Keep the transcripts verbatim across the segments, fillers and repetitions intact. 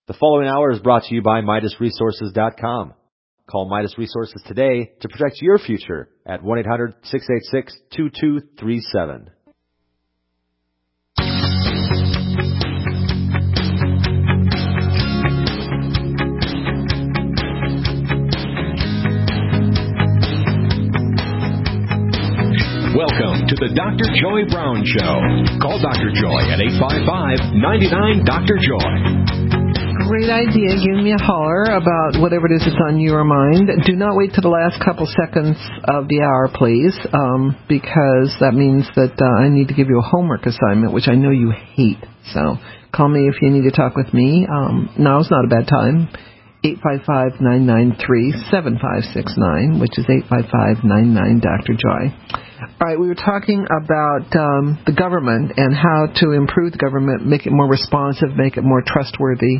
The following hour is brought to you by Midas Resources dot com. Call Midas Resources today to protect your future at one eight hundred six eight six two two three seven. Welcome to the Doctor Joy Brown Show. Call Doctor Joy at eight five five, nine nine, Doctor Joy. Great idea. Give me a holler about whatever it is that's on your mind. Do not wait to the last couple seconds of the hour, please, um, because that means that uh, I need to give you a homework assignment, which I know you hate. So call me if you need to talk with me. Um, now's not a bad time. eight five five, nine nine three, seven five six nine, which is eight five five, nine nine, Doctor Joy. All right, we were talking about um, the government and how to improve the government, make it more responsive, make it more trustworthy.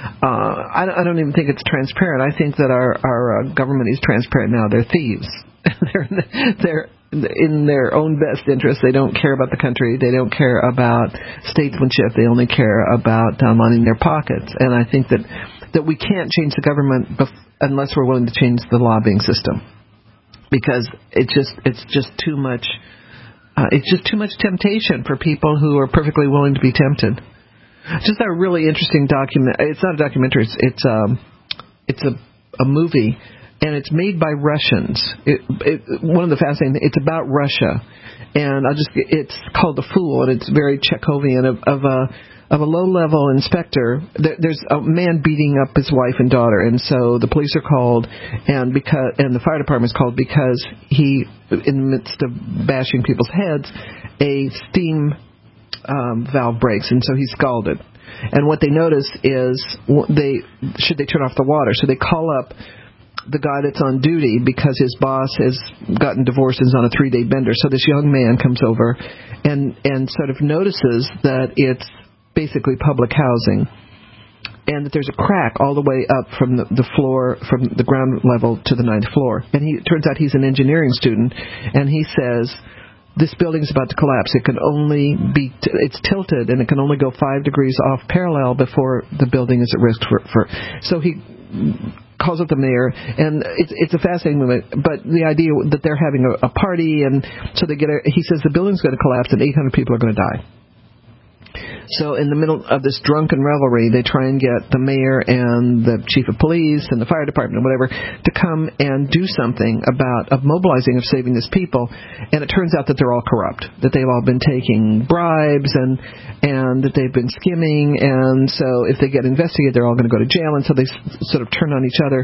Uh, I, I don't even think it's transparent. I think that our, our uh, government is transparent now. They're thieves. they're, they're in their own best interest. They don't care about the country. They don't care about statesmanship. They only care about uh, lining their pockets. And I think that, that we can't change the government bef- unless we're willing to change the lobbying system. Because it's just it's just too much uh, it's just too much temptation for people who are perfectly willing to be tempted. Just a really interesting document. It's not a documentary. It's it's um it's a a movie, and it's made by Russians. It, it, one of the fascinating things, it's about Russia, and I'll just it's called The Fool, and it's very Chekhovian of, of a. Of a low-level inspector. There, there's a man beating up his wife and daughter, and so the police are called, and because and the fire department is called because he, in the midst of bashing people's heads, a steam um, valve breaks, and so he's scalded. And what they notice is they should they turn off the water, so they call up the guy that's on duty because his boss has gotten divorced and is on a three-day bender. So this young man comes over and and sort of notices that it's basically public housing, and that there's a crack all the way up from the, the floor, from the ground level to the ninth floor. And he, it turns out he's an engineering student, and he says, this building is about to collapse. It can only be, t- it's tilted, and it can only go five degrees off parallel before the building is at risk for, for so he calls up the mayor, and it's, it's a fascinating moment, but the idea that they're having a, a party, and so they get a, he says the building's going to collapse and eight hundred people are going to die. So in the middle of this drunken revelry, they try and get the mayor and the chief of police and the fire department or whatever to come and do something about of mobilizing, of saving these people. And it turns out that they're all corrupt, that they've all been taking bribes and and that they've been skimming. And so if they get investigated, they're all going to go to jail. And so they s- sort of turn on each other.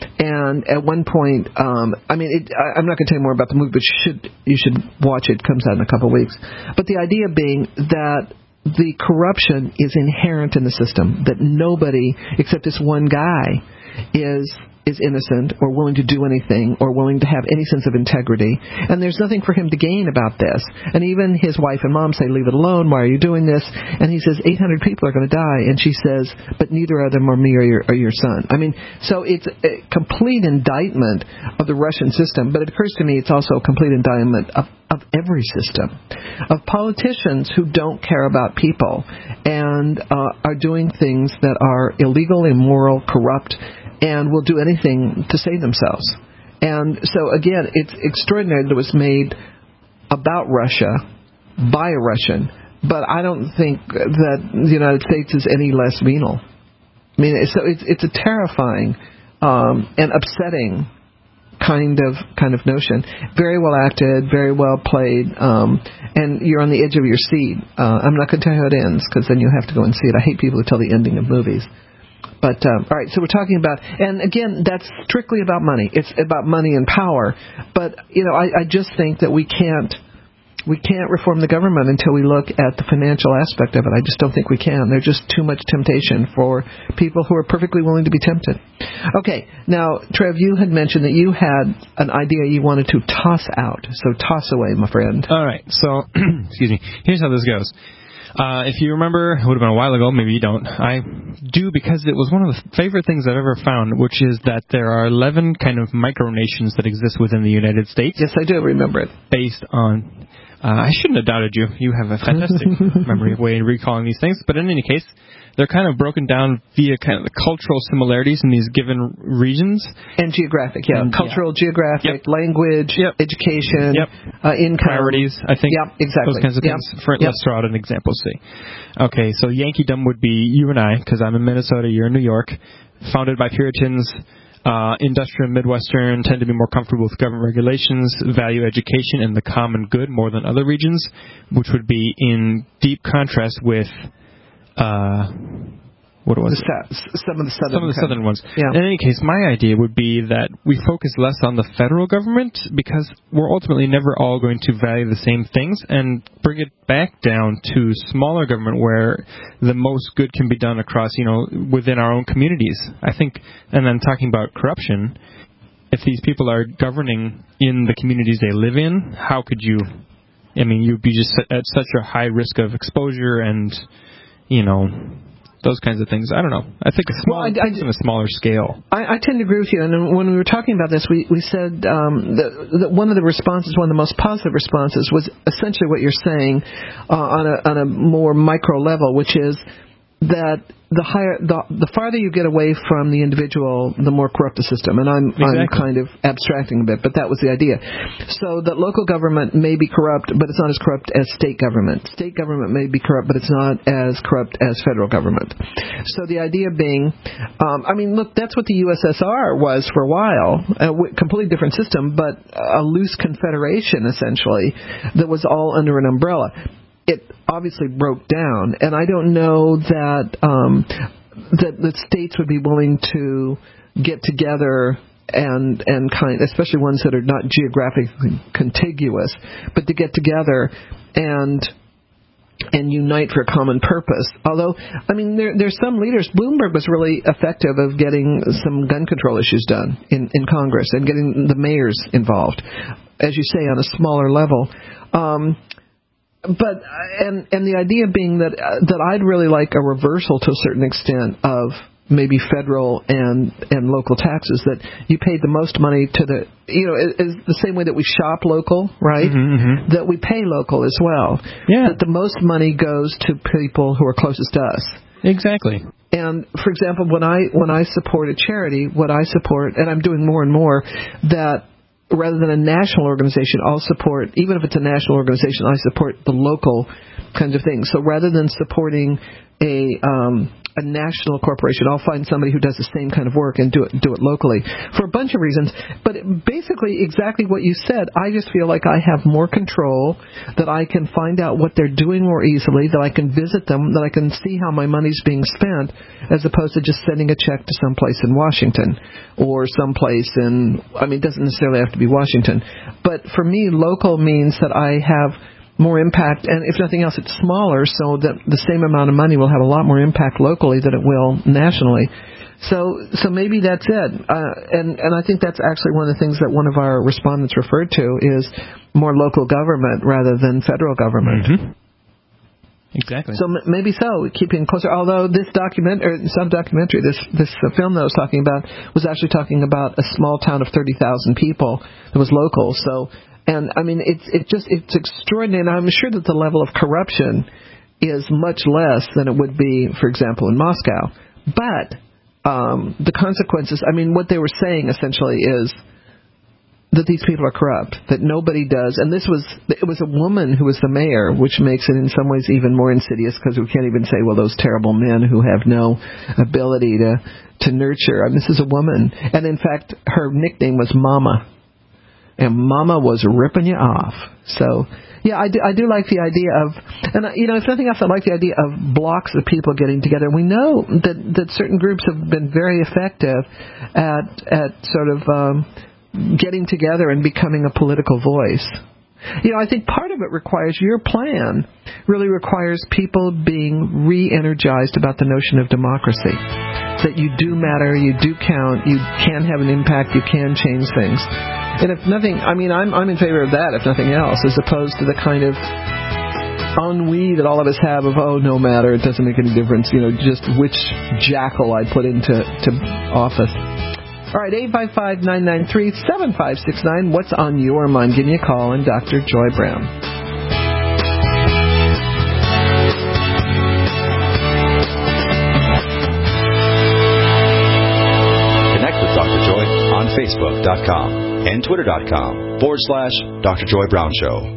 And at one point, um, I mean, it, I, I'm not going to tell you more about the movie, but you should, you should watch it. It comes out in a couple of weeks. But the idea being that the corruption is inherent in the system, that nobody except this one guy is is innocent or willing to do anything or willing to have any sense of integrity. And there's nothing for him to gain about this. And even his wife and mom say, leave it alone. Why are you doing this? And he says, eight hundred people are going to die. And she says, but neither of them are me or your, or your son. I mean, so it's a complete indictment of the Russian system. But it occurs to me it's also a complete indictment of of every system, of politicians who don't care about people and uh, are doing things that are illegal, immoral, corrupt, and will do anything to save themselves. And so, again, it's extraordinary that it was made about Russia by a Russian, but I don't think that the United States is any less venal. I mean, so it's, it's a terrifying um, and upsetting kind of kind of notion. Very well acted, very well played, um, and you're on the edge of your seat. Uh, I'm not going to tell you how it ends, because then you have to go and see it. I hate people who tell the ending of movies. But, um, all right, so we're talking about, and again, that's strictly about money. It's about money and power. But, you know, I, I just think that we can't, we can't reform the government until we look at the financial aspect of it. I just don't think we can. There's just too much temptation for people who are perfectly willing to be tempted. Okay, now, Trev, you had mentioned that you had an idea you wanted to toss out. So toss away, my friend. All right, so, excuse me, here's how this goes. Uh, if you remember, it would have been a while ago, maybe you don't. I do, because it was one of the favorite things I've ever found, which is that there are eleven kind of micronations that exist within the United States. Yes, I do remember it. Based on Uh, I shouldn't have doubted you. You have a fantastic memory way of recalling these things. But in any case, they're kind of broken down via kind of the cultural similarities in these given regions. And geographic, yeah. And, Cultural, yeah. geographic, yep. language, yep. education, yep. Uh, income. Priorities, I think. Yep, exactly. Those kinds of yep. things. For, yep. Let's throw out an example, see. Okay, so Yankeedom would be you and I, because I'm in Minnesota, you're in New York, founded by Puritans. Uh, industrial and Midwestern tend to be more comfortable with government regulations, value education and the common good more than other regions, which would be in deep contrast with, uh, what was the it? sa- some of the southern, some of the southern ones. Yeah. In any case, my idea would be that we focus less on the federal government because we're ultimately never all going to value the same things, and bring it back down to smaller government where the most good can be done across, you know, within our own communities. I think, and then talking about corruption, if these people are governing in the communities they live in, how could you, I mean, you'd be just at such a high risk of exposure and, you know, those kinds of things. I don't know. I think a small, well, I, I, on a smaller scale. I, I tend to agree with you. And when we were talking about this, we, we said um, that, that one of the responses, one of the most positive responses, was essentially what you're saying uh, on a on a more micro level, which is that the higher, the, the farther you get away from the individual, the more corrupt the system. And I'm exactly. I'm kind of abstracting a bit, but that was the idea. So that local government may be corrupt, but it's not as corrupt as state government. State government may be corrupt, but it's not as corrupt as federal government. So the idea being, um, I mean, look, that's what the U S S R was for a while, a w- completely different system, but a loose confederation essentially that was all under an umbrella. It obviously broke down, and I don't know that um, that the states would be willing to get together and and kind, especially ones that are not geographically contiguous, but to get together and and unite for a common purpose. Although, I mean, there there's some leaders. Bloomberg was really effective of getting some gun control issues done in, in Congress and getting the mayors involved, as you say, on a smaller level. Um, But and and the idea being that uh, that I'd really like a reversal to a certain extent of maybe federal and and local taxes, that you paid the most money to the, you know, is the same way that we shop local, right? Mm-hmm, mm-hmm. That we pay local as well. Yeah. That the most money goes to people who are closest to us. Exactly. And for example, when I when I support a charity, what I support, and I'm doing more and more, that rather than a national organization, I'll support, even if it's a national organization, I support the local kinds of things. So rather than supporting a um, a national corporation, I'll find somebody who does the same kind of work and do it do it locally for a bunch of reasons. But basically, exactly what you said. I just feel like I have more control, that I can find out what they're doing more easily, that I can visit them, that I can see how my money's being spent, as opposed to just sending a check to someplace in Washington or someplace in, I mean, it doesn't necessarily have to be Washington. But for me, local means that I have more impact, and if nothing else, it's smaller, so that the same amount of money will have a lot more impact locally than it will nationally. So, so maybe that's it. Uh, and and I think that's actually one of the things that one of our respondents referred to is more local government rather than federal government. Mm-hmm. Exactly. So m- maybe so, keeping closer. Although this document, or it's not a documentary, this this uh, film that I was talking about was actually talking about a small town of thirty thousand people that was local. So. And I mean, it's it just it's extraordinary. And I'm sure that the level of corruption is much less than it would be, for example, in Moscow. But um, the consequences, I mean, what they were saying essentially is that these people are corrupt, that nobody does. And this was it was a woman who was the mayor, which makes it in some ways even more insidious, because we can't even say, well, those terrible men who have no ability to to nurture. I mean, this is a woman, and in fact, her nickname was Mama. And Mama was ripping you off. So, yeah, I do, I do like the idea of, and, you know, if nothing else, I like the idea of blocks of people getting together. We know that, that certain groups have been very effective at at sort of um, getting together and becoming a political voice. You know, I think part of it requires, your plan really requires people being re-energized about the notion of democracy. That you do matter, you do count, you can have an impact, you can change things. And if nothing, I mean, I'm I'm in favor of that, if nothing else, as opposed to the kind of ennui that all of us have of, oh, no matter, it doesn't make any difference, you know, just which jackal I put into to office. All right, eight five five, nine nine three, seven five six nine. What's on your mind? Give me a call, and Doctor Joy Brown. Facebook.com and Twitter.com forward slash Doctor Joy Brown Show.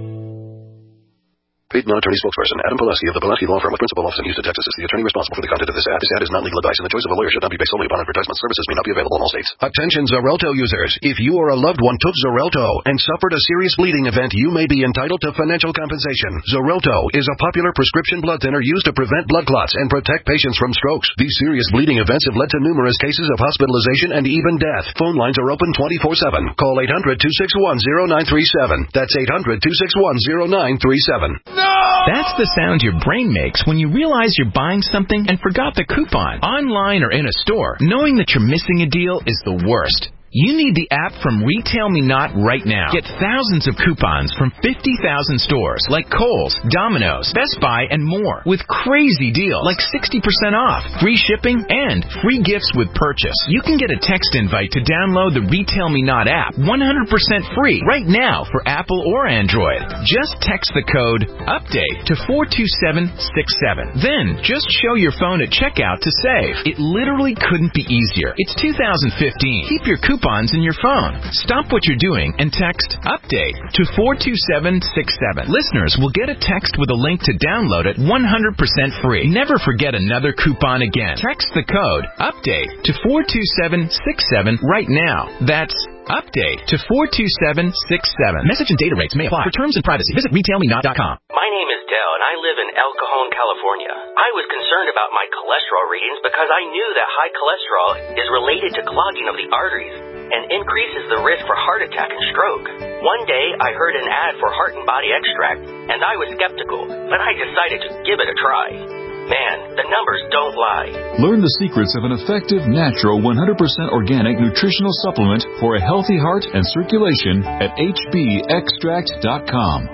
Paid non-attorney spokesperson Adam Pileski of the Pileski Law Firm with principal office in Houston, Texas, is the attorney responsible for the content of this ad. This ad is not legal advice, and the choice of a lawyer should not be based solely upon advertisement. Services may not be available in all states. Attention Xarelto users. If you or a loved one took Xarelto and suffered a serious bleeding event, you may be entitled to financial compensation. Xarelto is a popular prescription blood thinner used to prevent blood clots and protect patients from strokes. These serious bleeding events have led to numerous cases of hospitalization and even death. Phone lines are open twenty-four seven. Call eight hundred, two six one, zero nine three seven. That's eight hundred, two six one, zero nine three seven. No! That's the sound your brain makes when you realize you're buying something and forgot the coupon. Online or in a store, knowing that you're missing a deal is the worst. You need the app from Retail Me Not right now. Get thousands of coupons from fifty thousand stores like Kohl's, Domino's, Best Buy, and more with crazy deals like sixty percent off, free shipping, and free gifts with purchase. You can get a text invite to download the Retail Me Not app one hundred percent free right now for Apple or Android. Just text the code UPDATE to four two seven six seven. Then just show your phone at checkout to save. It literally couldn't be easier. It's two thousand fifteen. Keep your coupons in your phone. Stop what you're doing and text UPDATE to four two seven six seven. Listeners will get a text with a link to download it one hundred percent free. Never forget another coupon again. Text the code UPDATE to four two seven six seven right now. That's UPDATE to four two seven six seven. Message and data rates may apply. For terms and privacy, visit retail me not dot com. My name is Dell, and I live in El Cajon, California. I was concerned about my cholesterol readings because I knew that high cholesterol is related to clogging of the arteries and increases the risk for heart attack and stroke. One day, I heard an ad for Heart and Body Extract, and I was skeptical, but I decided to give it a try. Man, the numbers don't lie. Learn the secrets of an effective, natural, one hundred percent organic nutritional supplement for a healthy heart and circulation at H B extract dot com.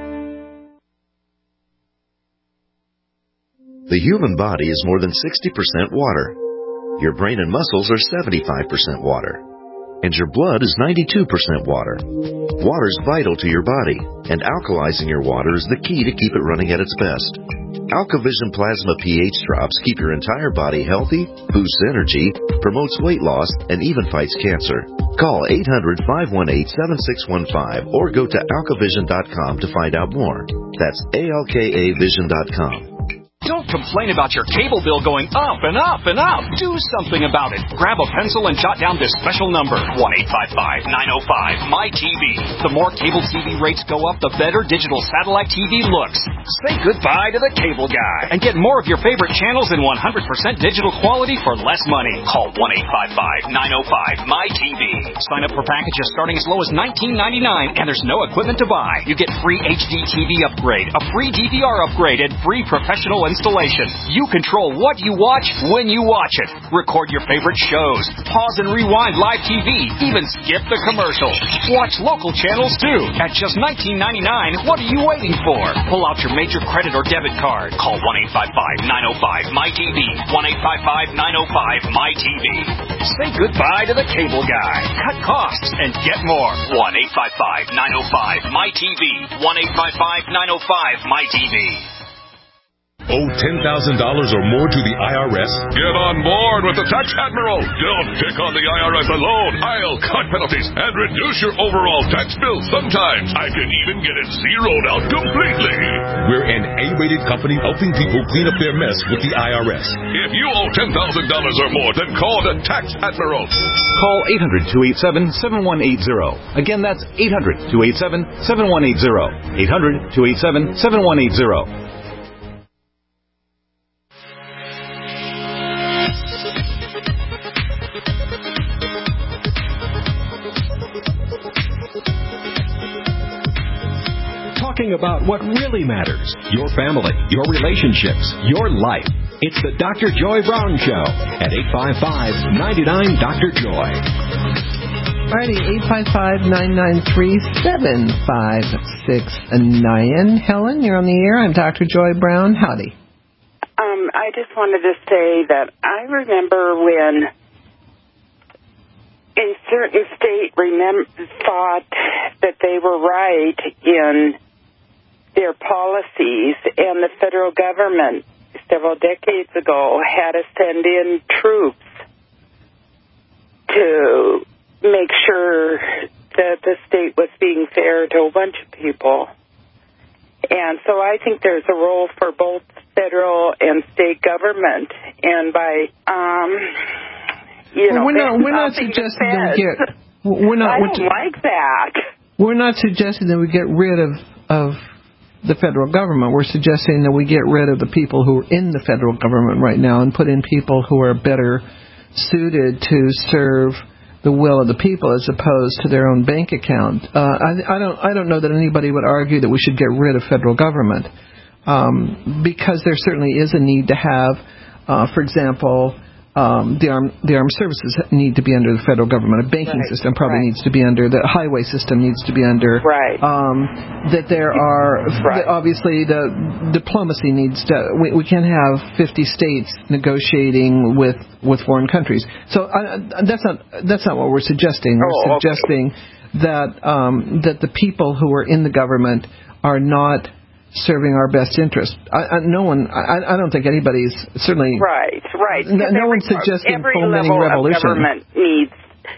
The human body is more than sixty percent water. Your brain and muscles are seventy-five percent water. And your blood is ninety-two percent water. Water is vital to your body, and alkalizing your water is the key to keep it running at its best. AlkaVision Plasma pH drops keep your entire body healthy, boosts energy, promotes weight loss, and even fights cancer. Call eight hundred, five one eight, seven six one five or go to alkavision dot com to find out more. That's A L K A vision dot com. Don't complain about your cable bill going up and up and up. Do something about it. Grab a pencil and jot down this special number, one eight five five, nine oh five, M Y T V. The more cable T V rates go up, the better digital satellite T V looks. Say goodbye to the cable guy and get more of your favorite channels in one hundred percent digital quality for less money. Call one eight five five, nine oh five, M Y T V. Sign up for packages starting as low as nineteen ninety-nine, and there's no equipment to buy. You get free H D T V upgrade, a free D V R upgrade, and free professional installation. You control what you watch when you watch it. Record your favorite shows. Pause and rewind live T V. Even skip the commercials. Watch local channels too. At just nineteen ninety-nine, what are you waiting for? Pull out your major credit or debit card. Call one eight five five, nine oh five, M Y T V. one eight five five, nine oh five, M Y T V. Say goodbye to the cable guy. Cut costs and get more. one eight five five, nine oh five, M Y T V. one eight five five, nine oh five, M Y T V. Owe ten thousand dollars or more to the I R S? Get on board with the Tax Admiral. Don't pick on the I R S alone. I'll cut penalties and reduce your overall tax bill. Sometimes I can even get it zeroed out completely. We're an A-rated company helping people clean up their mess with the I R S. If you owe ten thousand dollars or more, then call the Tax Admiral. Call eight hundred, two eight seven, seven one eight zero. Again, that's eight hundred, two eight seven, seven one eight zero. eight hundred, two eight seven, seven one eight zero. Talking about what really matters, your family, your relationships, your life. It's the Doctor Joy Brown Show at eight five five, nine nine, Doctor Joy. Alrighty, eight five five, nine nine three, seven five six nine. Helen, you're on the air. I'm Doctor Joy Brown. Howdy. Um, I just wanted to say that I remember when a certain state remem- thought that they were right in their policies, and the federal government several decades ago had to send in troops to make sure to a bunch of people. And so I think there's a role for both federal and state government. And by, um, you well, know, we're not, we're not suggesting that we get. We're not. I we're don't t- like that. We're not suggesting that we get rid of of the federal government. We're suggesting that we get rid of the people who are in the federal government right now and put in people who are better suited to serve the will of the people as opposed to their own bank account. Uh, I, I don't. I don't know that anybody would argue that we should get rid of federal government, um, because there certainly is a need to have, uh, for example, um, the armed the armed services need to be under the federal government. A banking Right. system probably Right. needs to be under. The highway system needs to be under. Right. Um, that there are Right. that obviously the diplomacy needs to. We, we can't have fifty states negotiating with, with foreign countries. So I, that's not that's not what we're suggesting. We're Oh, okay. suggesting that um, that the people who are in the government are not serving our best interest. I, I, no one. I, I don't think anybody's certainly. Right, right. No, no every, one's suggesting every fomenting level revolution. of government needs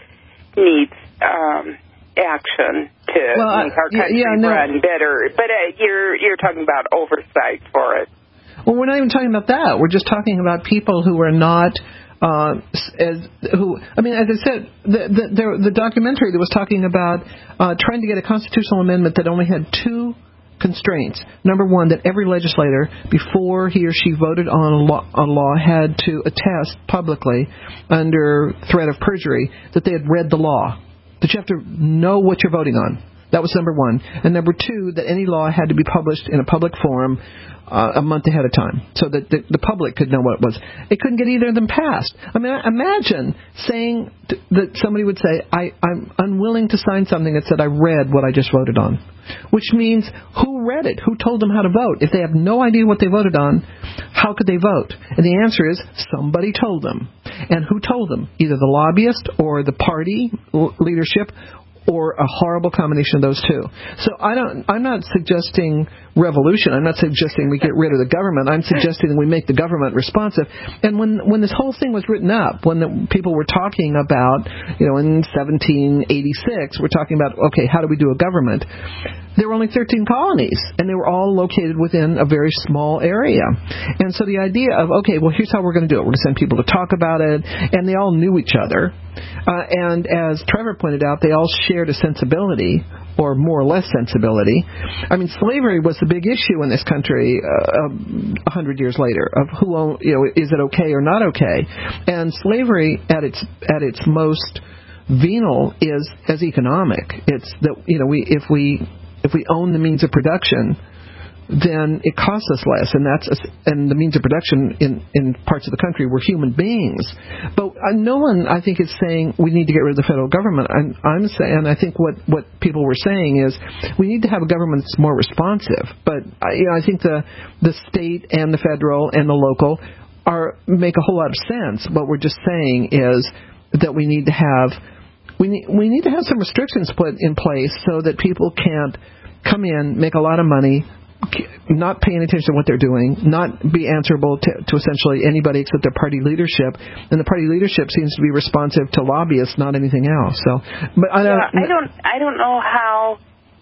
needs um, action to Well, make our yeah, country yeah, no. run better. But uh, you're you're talking about oversight for it. Well, we're not even talking about that. We're just talking about people who are not. Uh, as, who I mean, as I said, the the, the, the documentary that was talking about uh, trying to get a constitutional amendment that only had two constraints. Number one, that every legislator, before he or she voted on a law, a law had to attest publicly under threat of perjury that they had read the law. That you have to know what you're voting on. That was number one. And number two, that any law had to be published in a public forum uh, a month ahead of time so that the, the public could know what it was. It couldn't get either of them passed. I mean, imagine saying t- that somebody would say, I, I'm unwilling to sign something that said I read what I just voted on. Which means who read it? Who told them how to vote? If they have no idea what they voted on, how could they vote? And the answer is somebody told them. And who told them? Either the lobbyist or the party l- leadership or a horrible combination of those two. So I don't, I'm not suggesting revolution. I'm not suggesting we get rid of the government. I'm suggesting that we make the government responsive. And when when this whole thing was written up, when the people were talking about, you know, in seventeen eighty-six, we're talking about, okay, how do we do a government? There were only thirteen colonies, and they were all located within a very small area. And so the idea of, okay, well, here's how we're going to do it. We're going to send people to talk about it, and they all knew each other. Uh, and as Trevor pointed out, they all shared a sensibility, or more or less sensibility. I mean, slavery was the big issue in this country uh, a hundred years later, of who, own, you know, is it okay or not okay? And slavery at its at its most venal is as economic. It's that, you know, we if we if we own the means of production, then it costs us less, and that's and the means of production in, in parts of the country were human beings. But uh, no one, I think, is saying we need to get rid of the federal government. I'm, I'm saying, I think what, what people were saying is we need to have a government that's more responsive. But I, you know, I think the the state and the federal and the local are make a whole lot of sense. What we're just saying is that we need to have we need we need to have some restrictions put in place so that people can't come in, make a lot of money, not paying attention to what they're doing, not be answerable to, to essentially anybody except their party leadership, and the party leadership seems to be responsive to lobbyists, not anything else. So, but I don't, yeah, I don't, I don't know how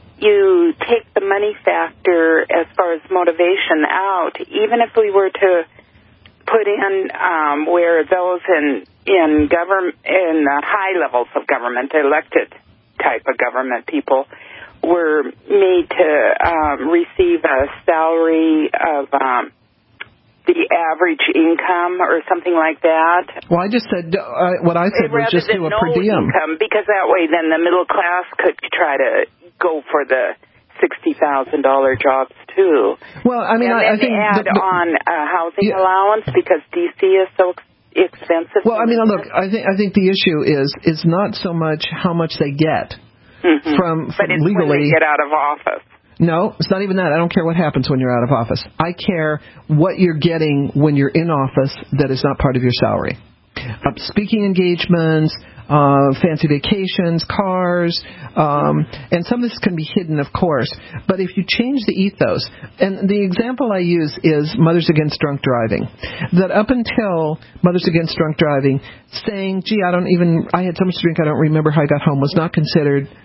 you take the money factor as far as motivation out. Even if we were to put in um, where those in in government, in the high levels of government, elected type of government people, were made to um, receive a salary of um, the average income or something like that. Well, I just said, uh, what I said was just do a no per diem. Income, because that way then the middle class could try to go for the sixty thousand dollars jobs too. Well, I mean, and I, I then think add the, the, on a housing yeah. allowance because D C is so expensive. Well, I mean, look, I think I think the issue is is not so much how much they get. Mm-hmm. From, from but it's legally, when they get out of office. No, it's not even that. I don't care what happens when you're out of office. I care what you're getting when you're in office that is not part of your salary. Uh, speaking engagements, uh, fancy vacations, cars, um, and some of this can be hidden, of course. But if you change the ethos, and the example I use is Mothers Against Drunk Driving, that up until Mothers Against Drunk Driving, saying, gee, I don't even, I had so much to drink, I don't remember how I got home, was not considered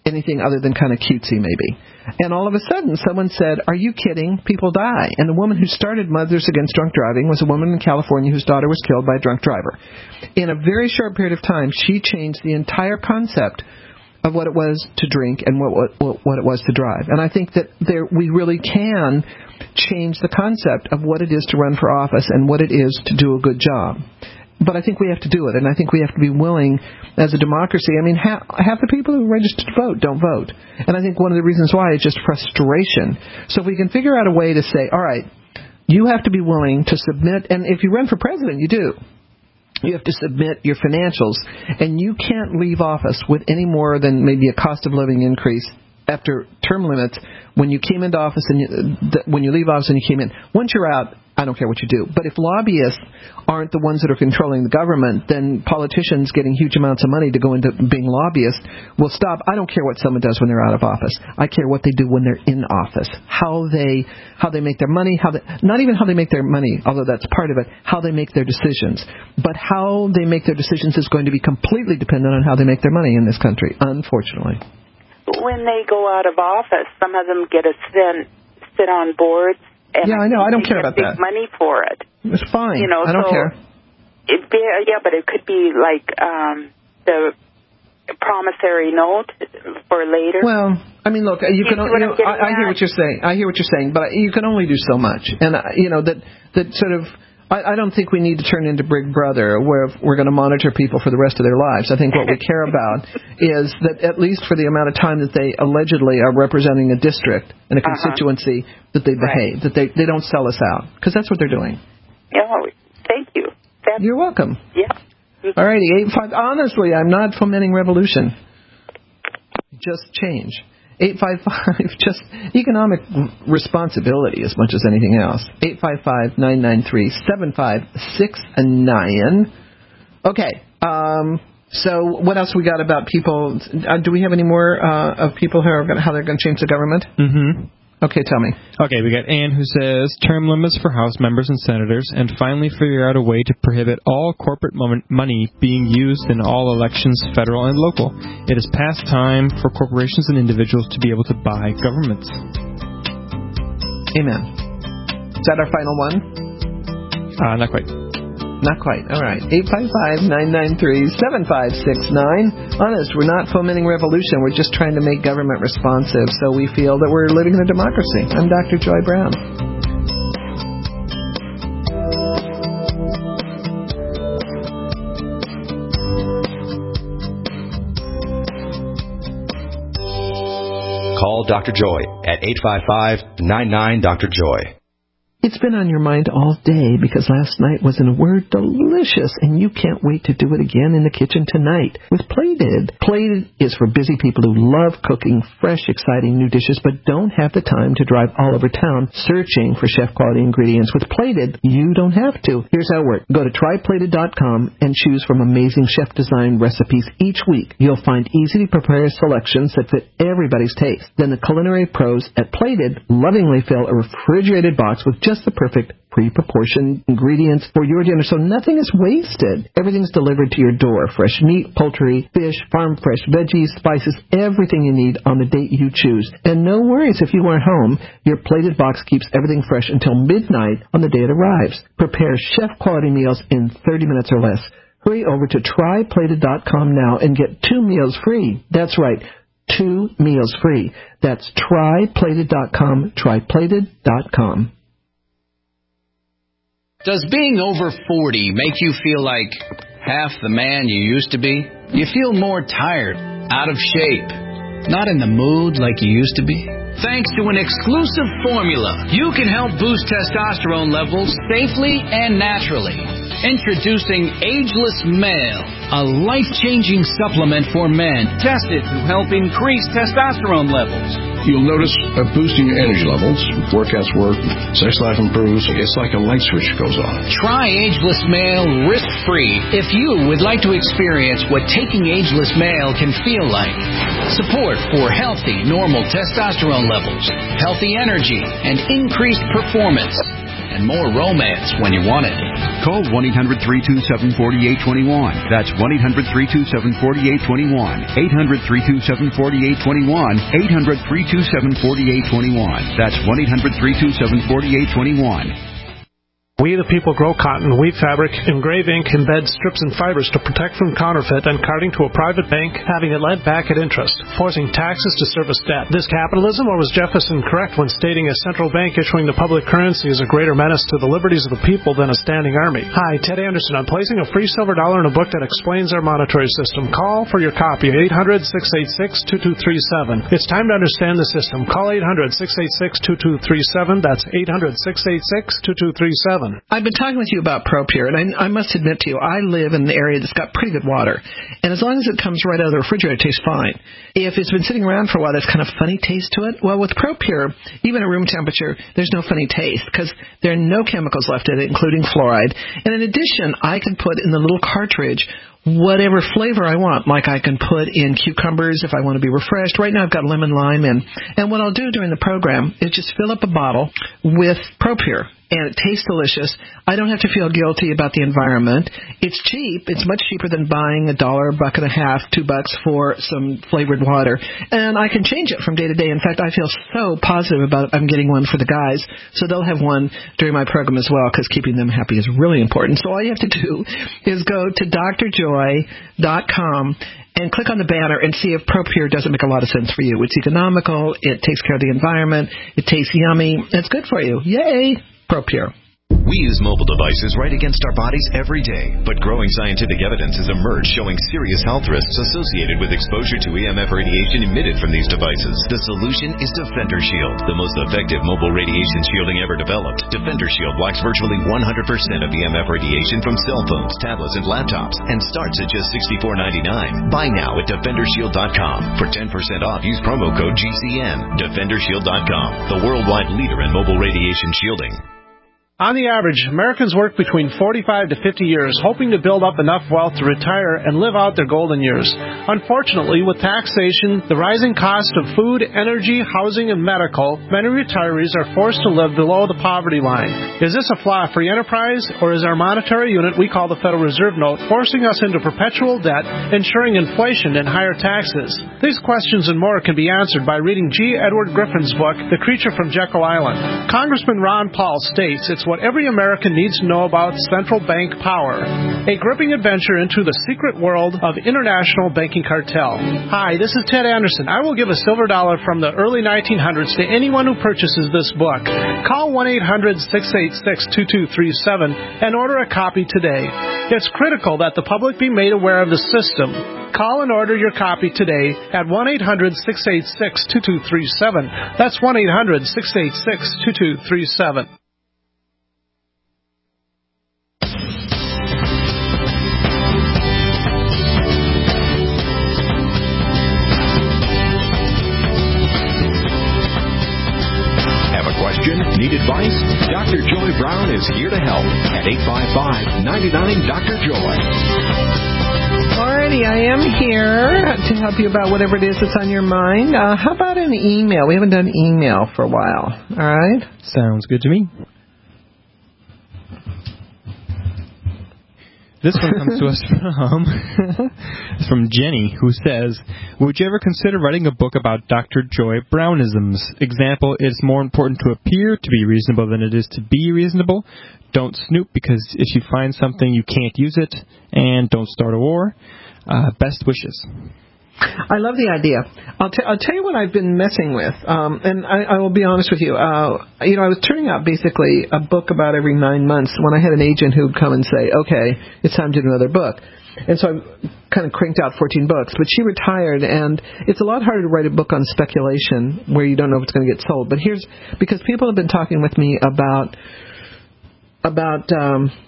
anything other than kind of cutesy, maybe. And all of a sudden, someone said, "Are you kidding? People die." And the woman who started Mothers Against Drunk Driving was a woman in California whose daughter was killed by a drunk driver. In a very short period of time, she changed the entire concept of what it was to drink and what what, what it was to drive. And I think that there we really can change the concept of what it is to run for office and what it is to do a good job. But I think we have to do it, and I think we have to be willing as a democracy. I mean, half, half the people who register to vote don't vote. And I think one of the reasons why is just frustration. So if we can figure out a way to say, all right, you have to be willing to submit, and if you run for president, you do. You have to submit your financials, and you can't leave office with any more than maybe a cost of living increase after term limits when you came into office and you, th- when you leave office and you came in. Once you're out, I don't care what you do. But if lobbyists aren't the ones that are controlling the government, then politicians getting huge amounts of money to go into being lobbyists will stop. I don't care what someone does when they're out of office. I care what they do when they're in office, how they how they make their money, how they, not even how they make their money, although that's part of it, how they make their decisions. But how they make their decisions is going to be completely dependent on how they make their money in this country, unfortunately. When they go out of office, some of them get to sit, sit on boards. And yeah, I know. I don't care about big that. Money for it. It's fine. You know, I don't so care. It be, yeah, but it could be like um, the promissory note for later. Well, I mean, look, you, you can. You know, I, I hear what you're saying. I hear what you're saying, but you can only do so much. And uh, you know that that sort of. I, I don't think we need to turn into Big Brother where we're going to monitor people for the rest of their lives. I think what we care about is that at least for the amount of time that they allegedly are representing a district and a constituency, uh-huh. that they behave, right. that they, they don't sell us out, because that's what they're doing. Yeah, thank you. That's, You're welcome. Yeah. All righty, eight five. Honestly, I'm not fomenting revolution. Just change. eight five five, just economic responsibility as much as anything else. eight five five, nine nine three, seven five six nine. Okay, um, so what else we got about people? Uh, do we have any more uh, of people who are gonna, how they're going to change the government? Mm-hmm. Okay, tell me. Okay, we got Ann who says term limits for House members and senators, and finally figure out a way to prohibit all corporate money being used in all elections, federal and local. It is past time for corporations and individuals to be able to buy governments. Amen. Is that our final one? Uh, not quite. Not quite. All right. eight five five, nine nine three, seven five six nine. Honest, we're not fomenting revolution. We're just trying to make government responsive so we feel that we're living in a democracy. I'm Doctor Joy Brown. Call Doctor Joy at eight five five, nine nine, Doctor Joy. It's been on your mind all day because last night was, in a word, delicious, and you can't wait to do it again in the kitchen tonight with Plated. Plated is for busy people who love cooking fresh, exciting new dishes but don't have the time to drive all over town searching for chef-quality ingredients. With Plated, you don't have to. Here's how it works. Go to try plated dot com and choose from amazing chef-designed recipes each week. You'll find easy-to-prepare selections that fit everybody's taste. Then the culinary pros at Plated lovingly fill a refrigerated box with just the perfect pre-proportioned ingredients for your dinner, so nothing is wasted. Everything's delivered to your door. Fresh meat, poultry, fish, farm-fresh veggies, spices, everything you need on the date you choose. And no worries if you aren't home. Your Plated box keeps everything fresh until midnight on the day it arrives. Prepare chef-quality meals in thirty minutes or less. Hurry over to try plated dot com now and get two meals free. That's right. Two meals free. That's try plated dot com. try plated dot com. Does being over forty make you feel like half the man you used to be? You feel more tired, out of shape, not in the mood like you used to be? Thanks to an exclusive formula, you can help boost testosterone levels safely and naturally. Introducing Ageless Male, a life-changing supplement for men tested to help increase testosterone levels. You'll notice a boost in your energy levels, workouts work, sex life improves. It's like a light switch goes on. Try Ageless Male risk-free if you would like to experience what taking Ageless Male can feel like. Support for healthy, normal testosterone levels, healthy energy, and increased performance. And more romance when you want it. Call one eight hundred, three two seven, four eight two one. That's one eight hundred, three two seven, four eight two one. eight hundred, three two seven, four eight two one. eight hundred, three two seven, four eight two one. That's one eight hundred, three two seven, four eight two one. We the people grow cotton, weave fabric, engrave ink, embed strips and fibers to protect from counterfeit and carting to a private bank, having it lent back at interest, forcing taxes to service debt. This capitalism, or was Jefferson correct when stating a central bank issuing the public currency is a greater menace to the liberties of the people than a standing army? Hi, Ted Anderson. I'm placing a free silver dollar in a book that explains our monetary system. Call for your copy, eight hundred, six eight six, two two three seven. It's time to understand the system. Call eight hundred, six eight six, two two three seven. That's eight hundred, six eight six, two two three seven. I've been talking with you about ProPure, and I, I must admit to you, I live in an area that's got pretty good water. And as long as it comes right out of the refrigerator, it tastes fine. If it's been sitting around for a while, there's kind of funny taste to it. Well, with ProPure, even at room temperature, there's no funny taste because there are no chemicals left in it, including fluoride. And in addition, I can put in the little cartridge whatever flavor I want, like I can put in cucumbers if I want to be refreshed. Right now I've got lemon lime in. And what I'll do during the program is just fill up a bottle with ProPure. And it tastes delicious. I don't have to feel guilty about the environment. It's cheap. It's much cheaper than buying a dollar, a buck and a half, two bucks for some flavored water. And I can change it from day to day. In fact, I feel so positive about I'm getting one for the guys. So they'll have one during my program as well because keeping them happy is really important. So all you have to do is go to D R joy dot com and click on the banner and see if ProPure doesn't make a lot of sense for you. It's economical. It takes care of the environment. It tastes yummy. It's good for you. Yay! ProPure. We use mobile devices right against our bodies every day, but growing scientific evidence has emerged showing serious health risks associated with exposure to E M F radiation emitted from these devices. The solution is Defender Shield, the most effective mobile radiation shielding ever developed. Defender Shield blocks virtually one hundred percent of E M F radiation from cell phones, tablets, and laptops, and starts at just sixty-four ninety-nine. Buy now at defender shield dot com. For ten percent off, use promo code G C N. defender shield dot com, the worldwide leader in mobile radiation shielding. On the average, Americans work between forty-five to fifty years, hoping to build up enough wealth to retire and live out their golden years. Unfortunately, with taxation, the rising cost of food, energy, housing, and medical, many retirees are forced to live below the poverty line. Is this a flaw free enterprise, or is our monetary unit we call the Federal Reserve Note forcing us into perpetual debt, ensuring inflation and higher taxes? These questions and more can be answered by reading G. Edward Griffin's book, The Creature from Jekyll Island. Congressman Ron Paul states it's what every American needs to know about central bank power. A gripping adventure into the secret world of international banking cartel. Hi, this is Ted Anderson. I will give a silver dollar from the early nineteen hundreds to anyone who purchases this book. Call one eight hundred, six eight six, two two three seven and order a copy today. It's critical that the public be made aware of the system. Call and order your copy today at one eight hundred, six eight six, two two three seven. That's one eight hundred, six eight six, two two three seven. Need advice? Doctor Joy Brown is here to help at eight five five, nine nine, Doctor Joy. Alrighty, I am here to help you about whatever it is that's on your mind. Uh, how about an email? We haven't done email for a while. All right? Sounds good to me. This one comes to us from it's from Jenny, who says, would you ever consider writing a book about Doctor Joy Brownisms? Example, it's more important to appear to be reasonable than it is to be reasonable. Don't snoop, because if you find something, you can't use it. And don't start a war. Uh, best wishes. I love the idea. I'll, t- I'll tell you what I've been messing with, um, and I, I will be honest with you. Uh, you know, I was turning out basically a book about every nine months when I had an agent who would come and say, okay, it's time to do another book. And so I kind of cranked out fourteen books. But she retired, and it's a lot harder to write a book on speculation where you don't know if it's going to get sold. But here's, because people have been talking with me about, about, um,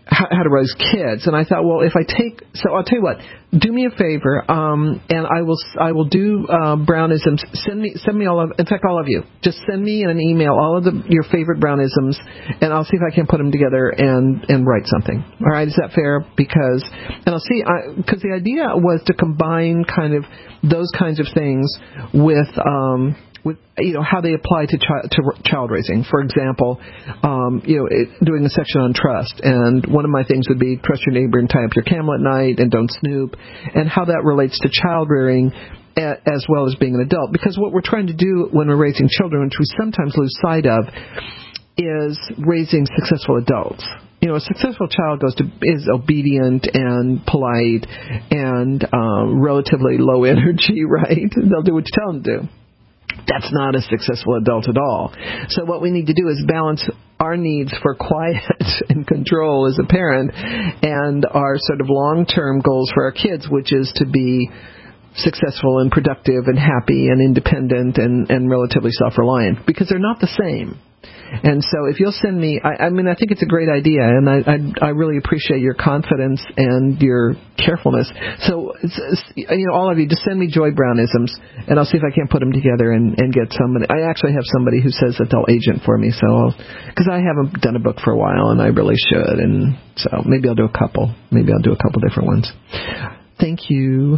how, how to raise kids. And I thought, well, if I take, so I'll tell you what, do me a favor, um, and I will I will do uh, Brownisms. Send me send me all of, in fact, all of you. Just send me in an email all of the, your favorite Brownisms, and I'll see if I can put them together and, and write something. All right, is that fair? Because, and I'll see, because the idea was to combine kind of those kinds of things with, um, with, you know, how they apply to, chi- to child raising. For example, um, you know, it, doing a section on trust, and one of my things would be trust your neighbor and tie up your camel at night and don't snoop, and how that relates to child rearing a, as well as being an adult. Because what we're trying to do when we're raising children, which we sometimes lose sight of, is raising successful adults. You know, a successful child goes to is obedient and polite and um, relatively low energy, right? They'll do what you tell them to do. That's not a successful adult at all. So what we need to do is balance our needs for quiet and control as a parent and our sort of long-term goals for our kids, which is to be successful and productive and happy and independent and, and relatively self-reliant, because they're not the same. And so if you'll send me, I, I mean, I think it's a great idea, and I, I, I really appreciate your confidence and your carefulness. So, it's, it's, you know, all of you, just send me Joy Brownisms, and I'll see if I can't put them together and, and get somebody. I actually have somebody who says that they'll agent for me, so, because I haven't done a book for a while, and I really should, and so maybe I'll do a couple. Maybe I'll do a couple different ones. Thank you.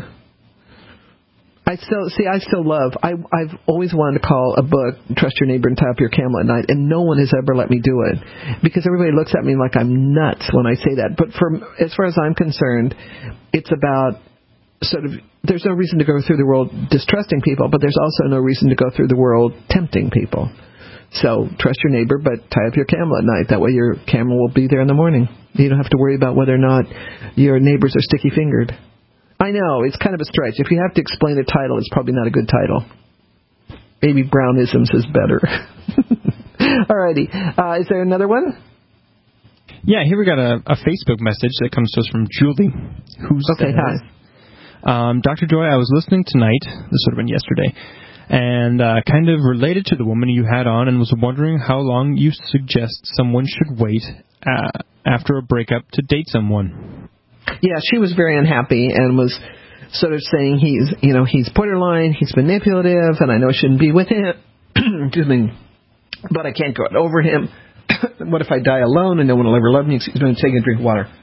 I still see. I still love. I, I've always wanted to call a book "Trust Your Neighbor and Tie Up Your Camel at Night," and no one has ever let me do it because everybody looks at me like I'm nuts when I say that. But for as far as I'm concerned, it's about sort of. There's no reason to go through the world distrusting people, but there's also no reason to go through the world tempting people. So trust your neighbor, but tie up your camel at night. That way, your camel will be there in the morning. You don't have to worry about whether or not your neighbors are sticky fingered. I know, it's kind of a stretch. If you have to explain a title, it's probably not a good title. Maybe Brownisms is better. Alrighty. Uh, is there another one? Yeah, here we got a, a Facebook message that comes to us from Julie, who okay, says, hi. Um, Doctor Joy, I was listening tonight, this would have been yesterday, and uh, kind of related to the woman you had on and was wondering how long you suggest someone should wait uh, after a breakup to date someone. Yeah, she was very unhappy and was sort of saying he's, you know, he's borderline, he's manipulative, and I know I shouldn't be with him. Excuse me. But I can't get over him. What if I die alone and no one will ever love me? Excuse me, I'm taking a drink of water.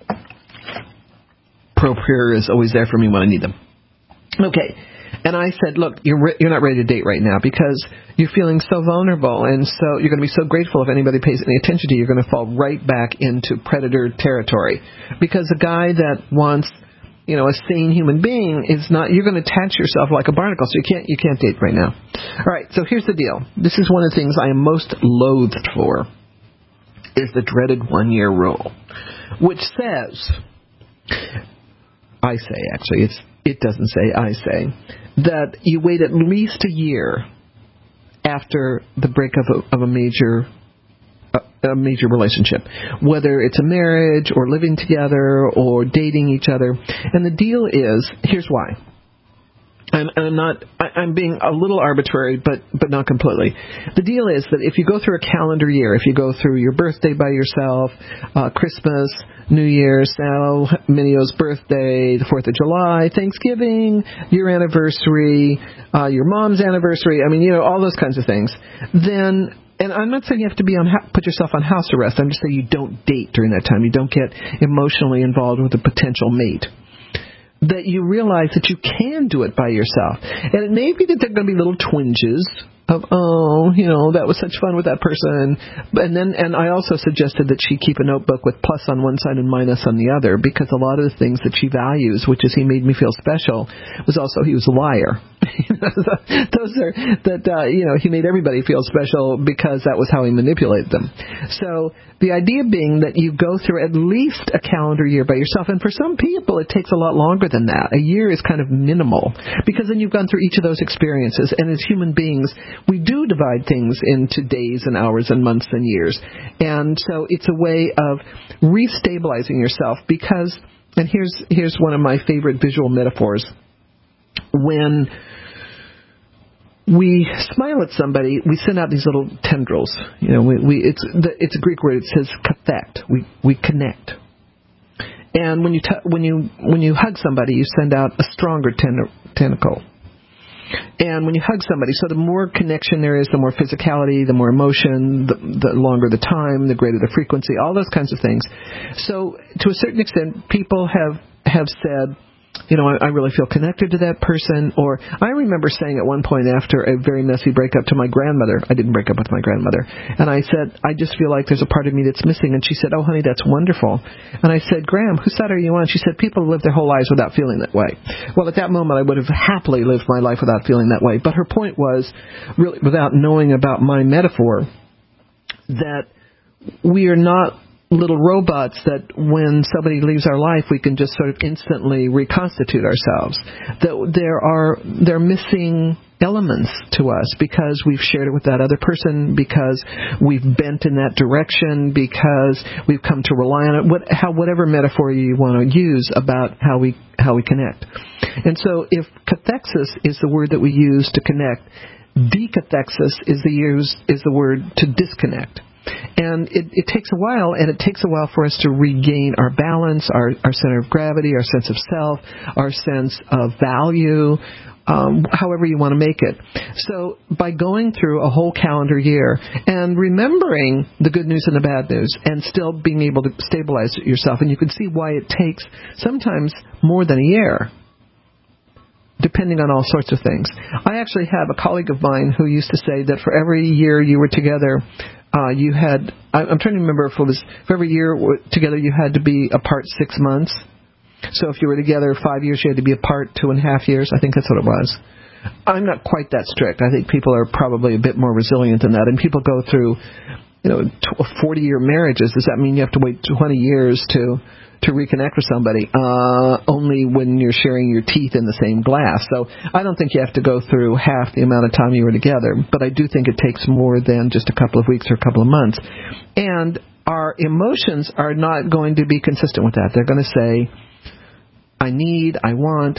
ProPure is always there for me when I need them. Okay. And I said, look, you're re- you're not ready to date right now because you're feeling so vulnerable, and so you're going to be so grateful if anybody pays any attention to you. You're going to fall right back into predator territory because a guy that wants, you know, a sane human being is not. You're going to attach yourself like a barnacle, so you can't you can't date right now. All right, so here's the deal. This is one of the things I am most loathed for, is the dreaded one-year rule, which says, I say actually, it's it doesn't say, I say, that you wait at least a year after the breakup of a, of a major a, a major relationship, whether it's a marriage or living together or dating each other. And the deal is, here's why. I'm, I'm not. I, I'm being a little arbitrary, but but not completely. The deal is that if you go through a calendar year, if you go through your birthday by yourself, uh, Christmas, New Year's, Sal Minio's birthday, the Fourth of July, Thanksgiving, your anniversary, uh, your mom's anniversary. I mean, you know, all those kinds of things. Then. And I'm not saying you have to be on put yourself on house arrest. I'm just saying you don't date during that time. You don't get emotionally involved with a potential mate. That you realize that you can do it by yourself. And it may be that there are going to be little twinges of, oh, you know, that was such fun with that person. And then, and I also suggested that she keep a notebook with plus on one side and minus on the other, because a lot of the things that she values, which is he made me feel special, was also he was a liar. Those are that uh, you know, he made everybody feel special because that was how he manipulated them. So the idea being that you go through at least a calendar year by yourself, and for some people it takes a lot longer than that. A year is kind of minimal because then you've gone through each of those experiences, and as human beings we do divide things into days and hours and months and years, and so it's a way of restabilizing yourself. Because, and here's here's one of my favorite visual metaphors. When we smile at somebody, we send out these little tendrils. You know, we, we it's the, it's a Greek word. It says kathect. We we connect. And when you t- when you when you hug somebody, you send out a stronger ten- tentacle. And when you hug somebody, so the more connection there is, the more physicality, the more emotion, the, the longer the time, the greater the frequency, all those kinds of things. So to a certain extent, people have, have said, you know, I, I really feel connected to that person. Or I remember saying at one point after a very messy breakup to my grandmother, I didn't break up with my grandmother, and I said, I just feel like there's a part of me that's missing. And she said, oh, honey, that's wonderful. And I said, Graham, whose side are you on? She said, people live their whole lives without feeling that way. Well, at that moment, I would have happily lived my life without feeling that way. But her point was, really, without knowing about my metaphor, that we are not little robots that when somebody leaves our life, we can just sort of instantly reconstitute ourselves. That there are there are missing elements to us because we've shared it with that other person, because we've bent in that direction, because we've come to rely on it. What, how, whatever metaphor you want to use about how we how we connect. And so, if cathexis is the word that we use to connect, decathexis is the use is the word to disconnect. And it, it takes a while, and it takes a while for us to regain our balance, our, our center of gravity, our sense of self, our sense of value, um, however you want to make it. So by going through a whole calendar year and remembering the good news and the bad news and still being able to stabilize yourself, and you can see why it takes sometimes more than a year, depending on all sorts of things. I actually have a colleague of mine who used to say that for every year you were together, Uh, you had, I'm trying to remember if it was, for every year together you had to be apart six months. So if you were together five years, you had to be apart two and a half years. I think that's what it was. I'm not quite that strict. I think people are probably a bit more resilient than that. And people go through, you know, forty-year marriages. Does that mean you have to wait twenty years to to reconnect with somebody? Uh, only when you're sharing your teeth in the same glass. So I don't think you have to go through half the amount of time you were together, but I do think it takes more than just a couple of weeks or a couple of months. And our emotions are not going to be consistent with that. They're going to say, I need, I want.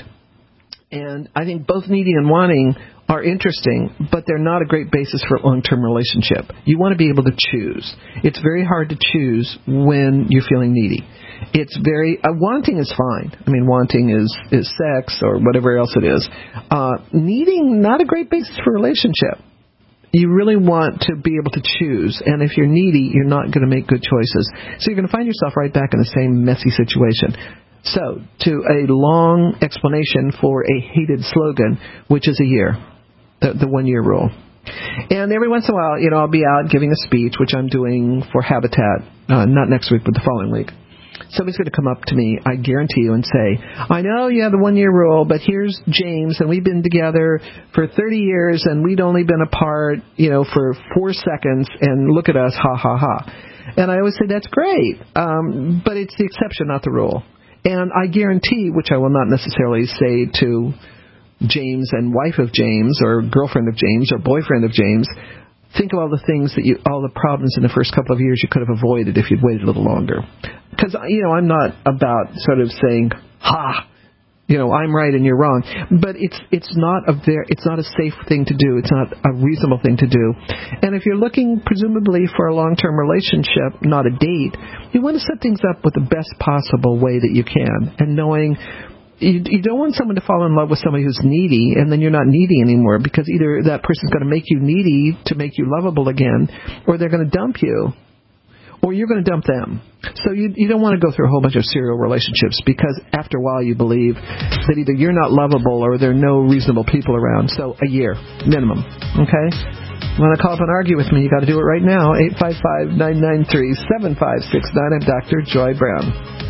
And I think both needy and wanting are interesting, but they're not a great basis for a long-term relationship. You want to be able to choose. It's very hard to choose when you're feeling needy. It's very, uh, wanting is fine. I mean, wanting is, is sex or whatever else it is. Uh, needing, not a great basis for a relationship. You really want to be able to choose. And if you're needy, you're not going to make good choices. So you're going to find yourself right back in the same messy situation. So, to a long explanation for a hated slogan, which is a year, the, the one-year rule. And every once in a while, you know, I'll be out giving a speech, which I'm doing for Habitat, uh, not next week, but the following week. Somebody's going to come up to me, I guarantee you, and say, I know you have the one-year rule, but here's James, and we've been together for thirty years, and we'd only been apart, you know, for four seconds, and look at us, ha, ha, ha. And I always say, that's great, um, but it's the exception, not the rule. And I guarantee, which I will not necessarily say to James and wife of James, or girlfriend of James, or boyfriend of James, think of all the things that you, all the problems in the first couple of years you could have avoided if you'd waited a little longer. Because, you know, I'm not about sort of saying, ha, you know, I'm right and you're wrong. But it's it's not a very, it's not a safe thing to do. It's not a reasonable thing to do. And if you're looking, presumably, for a long-term relationship, not a date, you want to set things up with the best possible way that you can. And knowing you, you don't want someone to fall in love with somebody who's needy, and then you're not needy anymore, because either that person's going to make you needy to make you lovable again, or they're going to dump you, or you're going to dump them. So you you don't want to go through a whole bunch of serial relationships, because after a while you believe that either you're not lovable or there are no reasonable people around. So a year, minimum. Okay? You want to call up and argue with me, you got to do it right now. eight five five, nine nine three, seven five six nine. I'm Doctor Joy Brown.